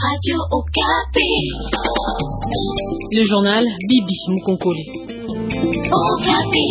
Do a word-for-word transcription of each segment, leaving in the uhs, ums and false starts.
Radio Okapi. Le journal Bibi Mkonkole. Okapi.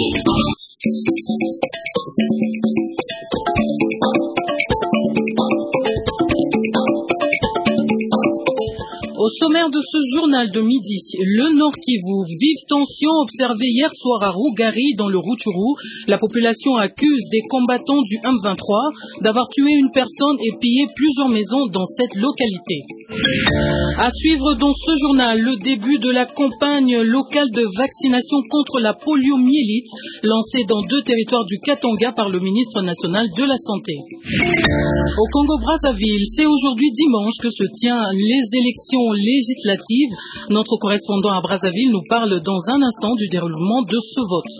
Au sommaire de ce journal de midi, le Nord Kivu, vive tension observée hier soir à Rougari dans le Rutshuru. La population accuse des combattants du M vingt-trois d'avoir tué une personne et pillé plusieurs maisons dans cette localité. À suivre dans ce journal, le début de la campagne locale de vaccination contre la poliomyélite lancée dans deux territoires du Katanga par le ministre national de la Santé. Au Congo-Brazzaville, c'est aujourd'hui dimanche que se tiennent les élections législatives. Notre correspondant à Brazzaville nous parle dans un instant du déroulement de ce vote.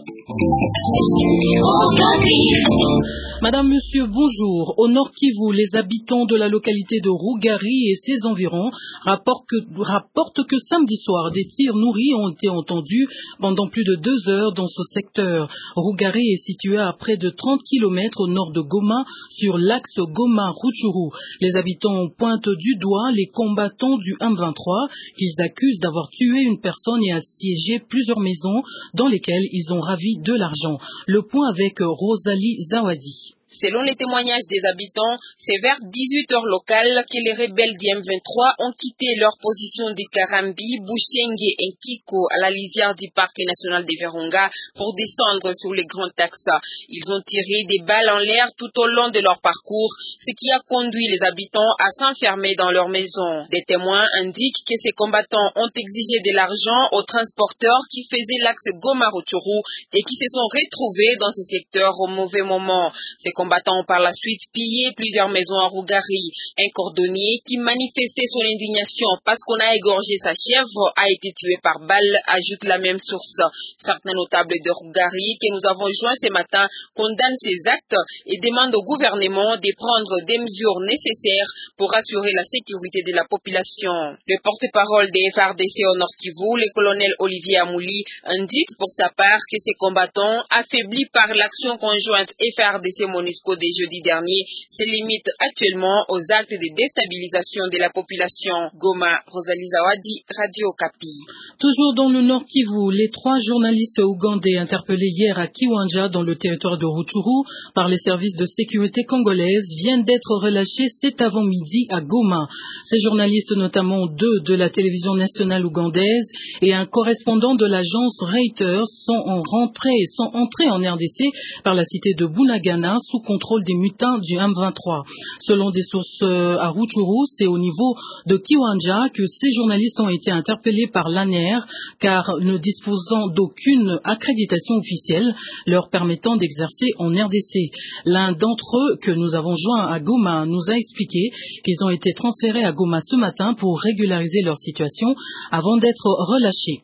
Madame, monsieur, bonjour. Au Nord Kivu, les habitants de la localité de Rougari et ses environs rapportent que, rapportent que samedi soir, des tirs nourris ont été entendus pendant plus de deux heures dans ce secteur. Rougari est situé à près de trente kilomètres au nord de Goma, sur l'axe Goma-Rutshuru. Les habitants pointent du doigt les combattants du M vingt-trois qu'ils accusent d'avoir tué une personne et assiégé plusieurs maisons dans lesquelles ils ont ravi de l'argent. Le point avec Rosalie Zawadi. Selon les témoignages des habitants, c'est vers dix-huit heures locales que les rebelles du M vingt-trois ont quitté leur position de Karambi, Bouchenge et Kiko à la lisière du parc national de Virunga pour descendre sur les grands axes. Ils ont tiré des balles en l'air tout au long de leur parcours, ce qui a conduit les habitants à s'enfermer dans leur maison. Des témoins indiquent que ces combattants ont exigé de l'argent aux transporteurs qui faisaient l'axe Goma-Rutshuru et qui se sont retrouvés dans ce secteur au mauvais moment. Ces combattants ont par la suite pillé plusieurs maisons à Rougari. Un cordonnier qui manifestait son indignation parce qu'on a égorgé sa chèvre a été tué par balle, ajoute la même source. Certains notables de Rougari que nous avons joints ce matin condamnent ces actes et demandent au gouvernement de prendre des mesures nécessaires pour assurer la sécurité de la population. Le porte-parole des F R D C au Nord Kivu, le colonel Olivier Amouli, indique pour sa part que ces combattants, affaiblis par l'action conjointe F R D C MONUSCO de jeudi dernier, se limitent actuellement aux actes de déstabilisation de la population. Goma, Rosalie Zawadi, Radio Okapi. Toujours dans le Nord Kivu, les trois journalistes ougandais interpellés hier à Kiwanja dans le territoire de Rutshuru par les services de sécurité congolaises viennent d'être relâchés cet avant-midi à Goma. Ces journalistes, notamment deux de la télévision nationale ougandaise et un correspondant de l'agence Reuters, sont en rentrée, sont entrés en R D C par la cité de Bunagana sous contrôle des mutins du M vingt-trois. Selon des sources à Rutshuru, c'est au niveau de Kiwanja que ces journalistes ont été interpellés par l'A N E R car ne disposant d'aucune accréditation officielle leur permettant d'exercer en R D C. L'un d'entre eux que nous avons joint à Goma nous a expliqué qu'ils ont été transférés à Goma ce matin pour régulariser leur situation avant d'être relâchés.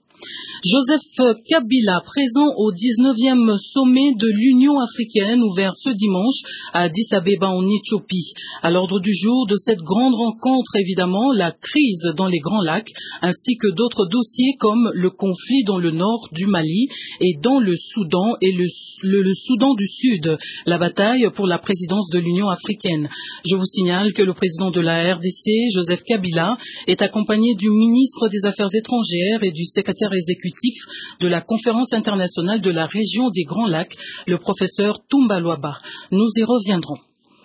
Joseph Kabila, présent au dix-neuvième sommet de l'Union africaine ouvert ce dimanche à Addis Abeba en Éthiopie. À l'ordre du jour de cette grande rencontre, évidemment, la crise dans les Grands Lacs, ainsi que d'autres dossiers comme le conflit dans le nord du Mali et dans le Soudan et le, le, le Soudan du Sud, la bataille pour la présidence de l'Union africaine. Je vous signale que le président de la R D C, Joseph Kabila, est accompagné du ministre des Affaires étrangères et du secrétaire exécutif de la conférence internationale de la région des Grands Lacs, le professeur Toumba Luaba. Nous y reviendrons.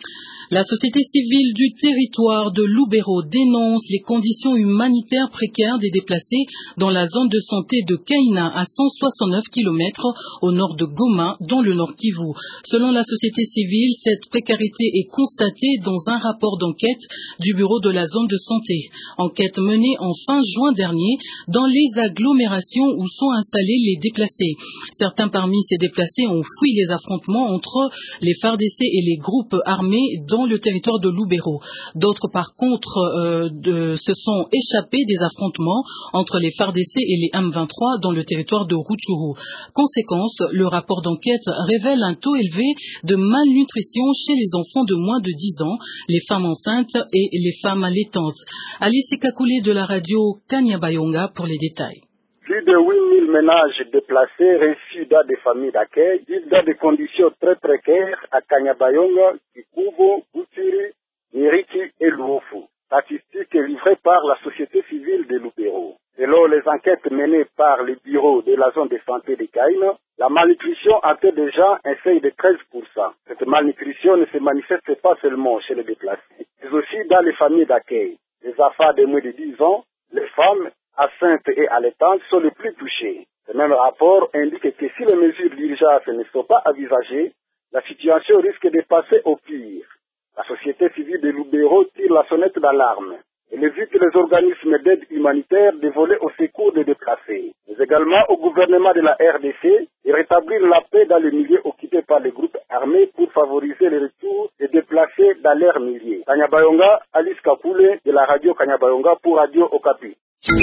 La société civile du territoire de Lubero dénonce les conditions humanitaires précaires des déplacés dans la zone de santé de Kaina à cent soixante-neuf kilomètres au nord de Goma, dans le Nord Kivu. Selon la société civile, cette précarité est constatée dans un rapport d'enquête du bureau de la zone de santé. Enquête menée en fin juin dernier dans les agglomérations où sont installés les déplacés. Certains parmi ces déplacés ont fui les affrontements entre les F A R D C et les groupes armés dans le territoire de Lubero. D'autres, par contre, euh, de, se sont échappés des affrontements entre les F A R D C et les M vingt-trois dans le territoire de Rutshuru. Conséquence, le rapport d'enquête révèle un taux élevé de malnutrition chez les enfants de moins de dix ans, les femmes enceintes et les femmes allaitantes. Alice Kakoulé de la radio Kanyabayonga pour les détails. Plus de huit mille ménages déplacés reçus dans des familles d'accueil vivent dans des conditions très précaires à Kanyabayonga, Kikubo, Butiri, Niriki et Luofu. statistiques livrées par la société civile de Lubero. Selon les enquêtes menées par le bureau de la zone de santé de Kaina, la malnutrition atteint déjà un seuil de treize pour cent. Cette malnutrition ne se manifeste pas seulement chez les déplacés, mais aussi dans les familles d'accueil. Les enfants de moins de dix ans, les femmes enceintes et allaitantes sont les plus touchées. Ce même rapport indique que si les mesures d'urgence ne sont pas envisagées, la situation risque de passer au pire. La société civile de Lubero tire la sonnette d'alarme. Elle évite les organismes d'aide humanitaire de voler au secours des déplacés, mais également au gouvernement de la R D C de rétablir la paix dans les milieux occupés par les groupes armés pour favoriser le retour des déplacés dans leurs milieux. Kanyabayonga, Alice Kakule de la radio Kanyabayonga pour Radio Okapi.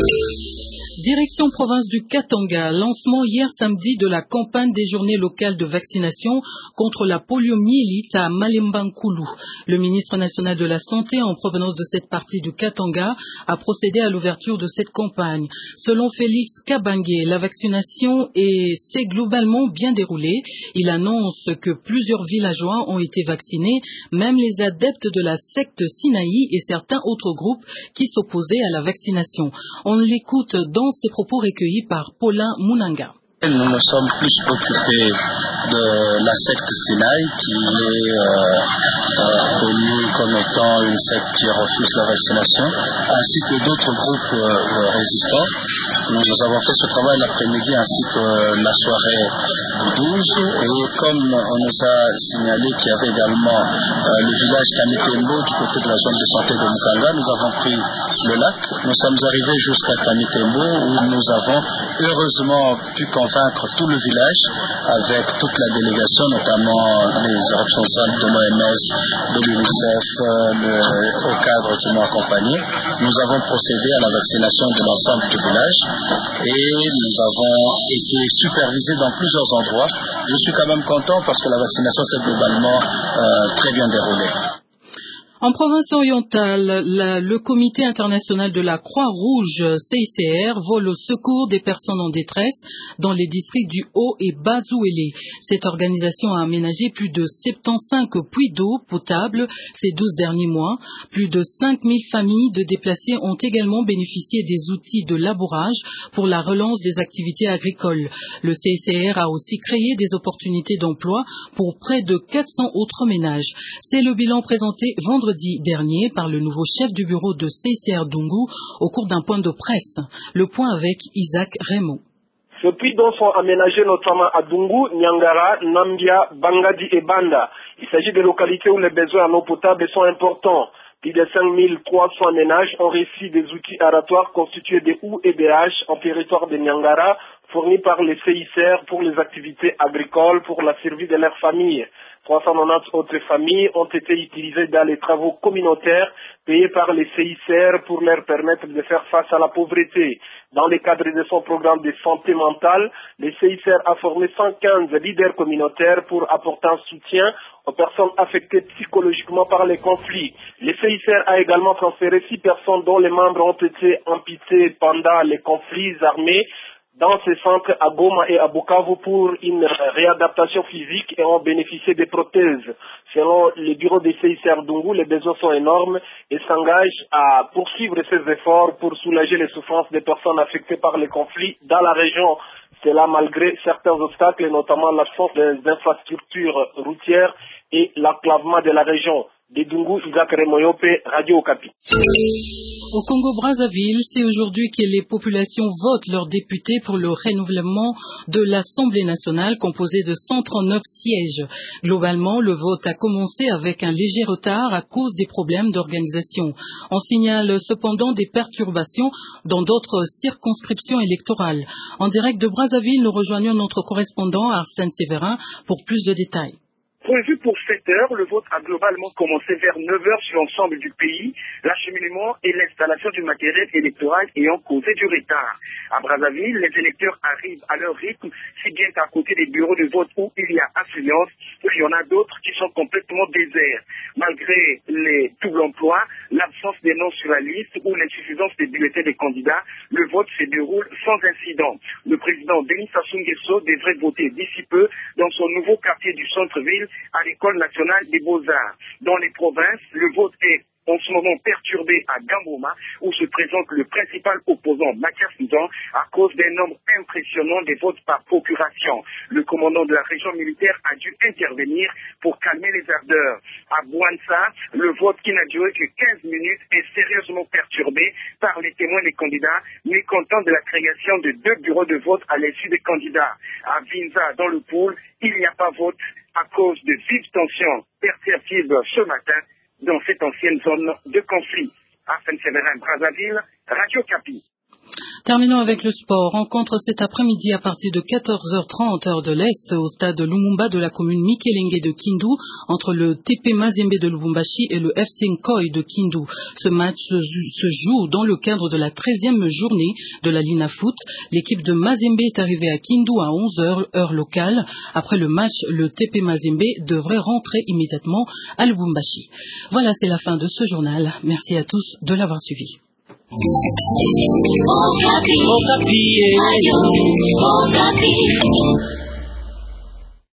Direction province du Katanga, lancement hier samedi de la campagne des journées locales de vaccination contre la poliomyélite à Malemba-Nkulu. Le ministre national de la Santé en provenance de cette partie du Katanga a procédé à l'ouverture de cette campagne. Selon Félix Kabangé, la vaccination s'est globalement bien déroulée. Il annonce que plusieurs villageois ont été vaccinés, même les adeptes de la secte Sinaï et certains autres groupes qui s'opposaient à la vaccination. On l'écoute dans ses propos recueillis par Paulin Munanga. Nous nous sommes plus occupés de la secte Sinaï qui est euh, euh, connue comme étant une secte qui refuse la vaccination, ainsi que d'autres groupes euh, résistants. Nous, nous avons fait ce travail l'après-midi ainsi que la soirée douze, et comme on nous a signalé qu'il y avait également euh, le village Kamitembo du côté de la zone de santé de Mukanga, nous avons pris le lac. Nous sommes arrivés jusqu'à Kamitembo où nous avons heureusement pu convaincre tout le village avec toute la délégation, notamment les responsables de l'O M S, de l'UNICEF, euh, au cadre qui m'ont accompagné. Nous avons procédé à la vaccination de l'ensemble du village et nous avons été supervisés dans plusieurs endroits. Je suis quand même content parce que la vaccination s'est globalement euh, très bien déroulée. En province orientale, la, le comité international de la Croix-Rouge C I C R vole au secours des personnes en détresse dans les districts du Haut et Bas Zouélé. Cette organisation a aménagé plus de soixante-quinze puits d'eau potable ces douze derniers mois. Plus de cinq mille familles de déplacés ont également bénéficié des outils de labourage pour la relance des activités agricoles. Le C I C R a aussi créé des opportunités d'emploi pour près de quatre cents autres ménages. C'est le bilan présenté vendredi dernier par le nouveau chef du bureau de C I C R Dungu au cours d'un point de presse. Le point avec Isaac Raymond. Ces puits d'eau sont aménagés notamment à Dungu, Nyangara, Nambia, Bangadi et Banda. Il s'agit de localités où les besoins en eau potable sont importants. Plus de cinq mille trois cents ménages ont reçu des outils aratoires constitués de U et B H en territoire de Nyangara, fournis par les C I C R pour les activités agricoles pour la survie de leurs familles. trois cent quatre-vingt-dix autres familles ont été utilisées dans les travaux communautaires payés par les C I C R pour leur permettre de faire face à la pauvreté. Dans le cadre de son programme de santé mentale, le C I C R a formé cent quinze leaders communautaires pour apporter un soutien aux personnes affectées psychologiquement par les conflits. Le C I C R a également transféré six personnes dont les membres ont été amputés pendant les conflits armés dans ces centres à Goma et à Bukavu pour une réadaptation physique et ont bénéficié des prothèses. Selon le bureau des C I C R Dungu, les besoins sont énormes et s'engagent à poursuivre ces efforts pour soulager les souffrances des personnes affectées par les conflits dans la région. Cela malgré certains obstacles, notamment l'absence des infrastructures routières et l'enclavement de la région. De Dungu, Isaac Remoyope, Radio Okapi. Au Congo-Brazzaville, c'est aujourd'hui que les populations votent leurs députés pour le renouvellement de l'Assemblée nationale composée de cent trente-neuf sièges. Globalement, le vote a commencé avec un léger retard à cause des problèmes d'organisation. On signale cependant des perturbations dans d'autres circonscriptions électorales. En direct de Brazzaville, nous rejoignons notre correspondant Arsène Séverin pour plus de détails. Prévu pour sept heures, le vote a globalement commencé vers neuf heures sur l'ensemble du pays, l'acheminement et l'installation du matériel électoral ayant causé du retard. À Brazzaville, les électeurs arrivent à leur rythme, si bien qu'à côté des bureaux de vote où il y a affluence, il y en a d'autres qui sont complètement déserts. Malgré les doubles emplois, l'absence des noms sur la liste ou l'insuffisance des bulletins des candidats, le vote se déroule sans incident. Le président Denis Sassou Nguesso devrait voter d'ici peu dans son nouveau quartier du centre-ville à l'École nationale des beaux-arts. Dans les provinces, le vote est en ce moment perturbée à Gamboma, où se présente le principal opposant Mathias Soudan à cause d'un nombre impressionnant des votes par procuration. Le commandant de la région militaire a dû intervenir pour calmer les ardeurs. À Bouansa, le vote qui n'a duré que quinze minutes est sérieusement perturbé par les témoins des candidats, mécontents de la création de deux bureaux de vote à l'issue des candidats. À Vinza, dans le pôle, il n'y a pas vote à cause de vives tensions perceptibles ce matin dans cette ancienne zone de conflit. À Saint-Séverin, Brazzaville, Radio Kapi. Terminons avec le sport. Rencontre cet après-midi à partir de quatorze heures trente heure de l'Est au stade Lumumba de la commune Mikelenge de Kindu entre le T P Mazembe de Lubumbashi et le F C Nkoi de Kindu. Ce match se joue dans le cadre de la treizième journée de la Lina Foot. L'équipe de Mazembe est arrivée à Kindu à onze heures heure locale. Après le match, le T P Mazembe devrait rentrer immédiatement à Lubumbashi. Voilà, c'est la fin de ce journal. Merci à tous de l'avoir suivi. Okapi. Okapi.